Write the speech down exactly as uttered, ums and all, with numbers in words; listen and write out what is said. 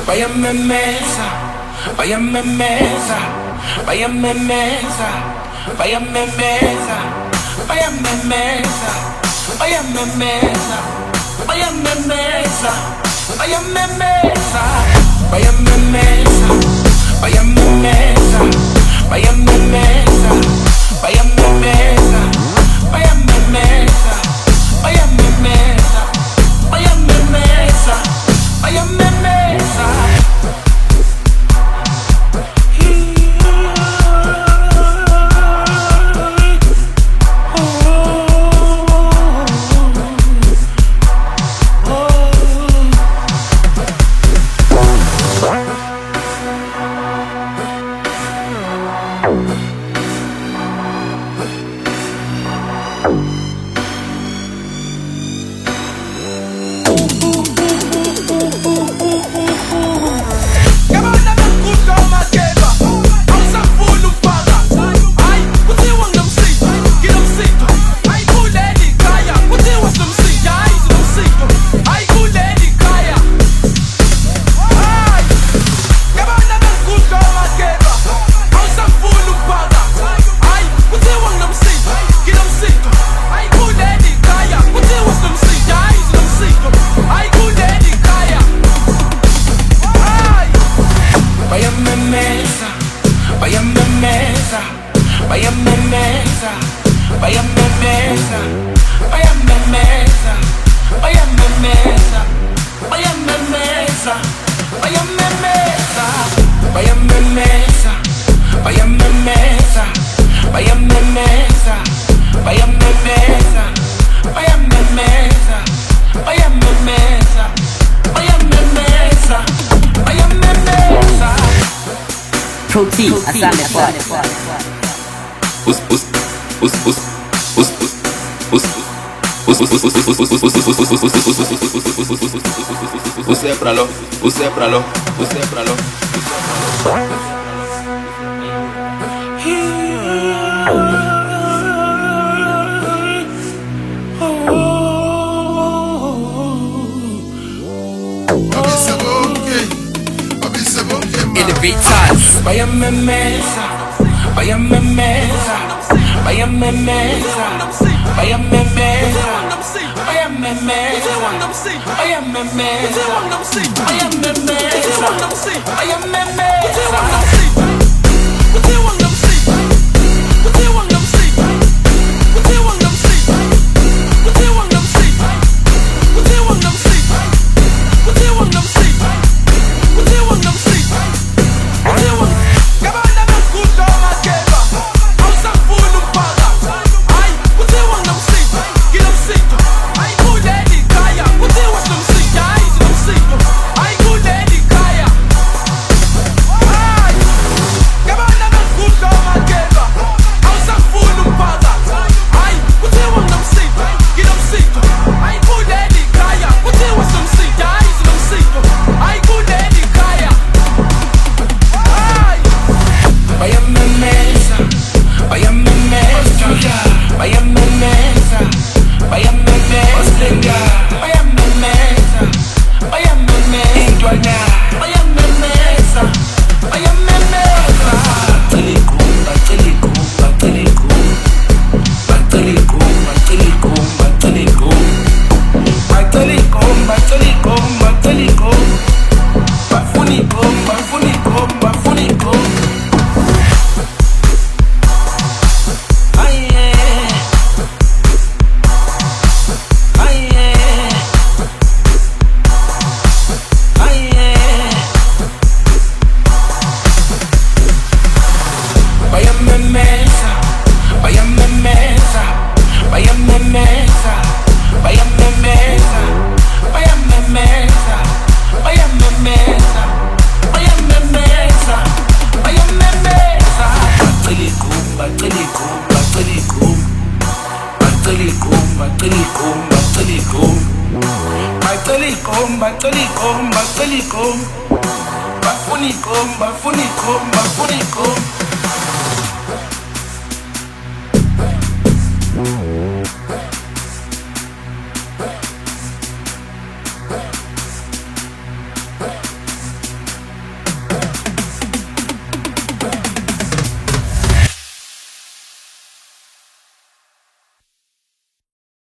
mesa, vaya me mesa, vaya me mesa, vaya me mesa, vaya me mesa, vaya me mesa, vaya me mesa, vaya me mesa, vaya me mesa, vaya me mesa, vaya me mesa, vaya me mesa, vaya me mesa, vaya me mesa, vaya me mesa, vaya me mesa. Protein, asame fort. Us us us us us us Você é pra lo, você é pra lo, você é pra lo. Innovators. Vaya me mesa, vaya me mesa, vaya me mesa, vaya me mesa, vaya me mesa, vaya me mesa, vaya me mesa, vaya me mesa. Bafunikum, bafunikum, bafunikum, bafunikum, bafunikum.